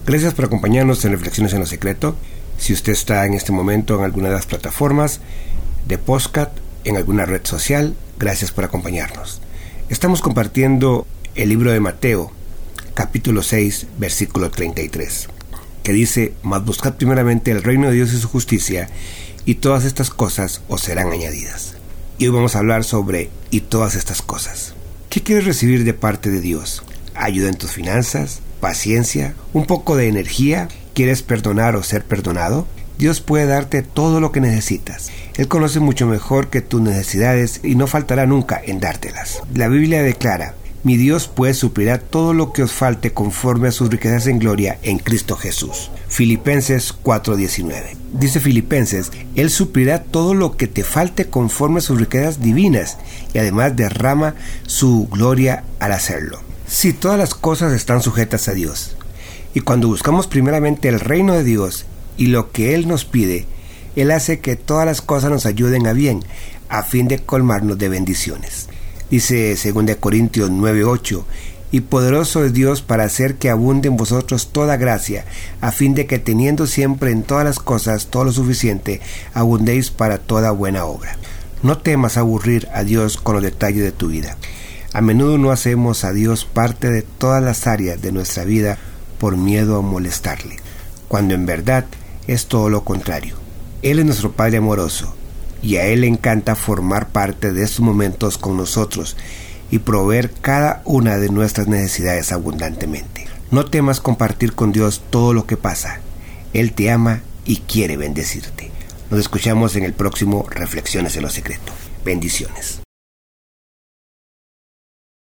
Gracias por acompañarnos en Reflexiones en lo Secreto. Si usted está en este momento en alguna de las plataformas de podcast, en alguna red social, gracias por acompañarnos. Estamos compartiendo el libro de Mateo, capítulo 6, versículo 33, que dice: mas buscad primeramente el reino de Dios y su justicia, y todas estas cosas os serán añadidas. Y hoy vamos a hablar sobre y todas estas cosas. ¿Qué quieres recibir de parte de Dios? ¿Ayuda en tus finanzas? ¿Paciencia? ¿Un poco de energía? ¿Quieres perdonar o ser perdonado? Dios puede darte todo lo que necesitas. Él conoce mucho mejor que tus necesidades y no faltará nunca en dártelas. La Biblia declara: mi Dios pues suplirá todo lo que os falte conforme a sus riquezas en gloria en Cristo Jesús. Filipenses 4:19. Dice Filipenses: Él suplirá todo lo que te falte conforme a sus riquezas divinas y además derrama su gloria al hacerlo. Sí, todas las cosas están sujetas a Dios. Y cuando buscamos primeramente el reino de Dios y lo que Él nos pide, Él hace que todas las cosas nos ayuden a bien, a fin de colmarnos de bendiciones. Dice 2 Corintios 9:8: y poderoso es Dios para hacer que abunde en vosotros toda gracia, a fin de que teniendo siempre en todas las cosas todo lo suficiente, abundéis para toda buena obra. No temas aburrir a Dios con los detalles de tu vida. A menudo no hacemos a Dios parte de todas las áreas de nuestra vida por miedo a molestarle, cuando en verdad es todo lo contrario. Él es nuestro Padre amoroso, y a Él le encanta formar parte de estos momentos con nosotros y proveer cada una de nuestras necesidades abundantemente. No temas compartir con Dios todo lo que pasa. Él te ama y quiere bendecirte. Nos escuchamos en el próximo Reflexiones en lo Secreto. Bendiciones.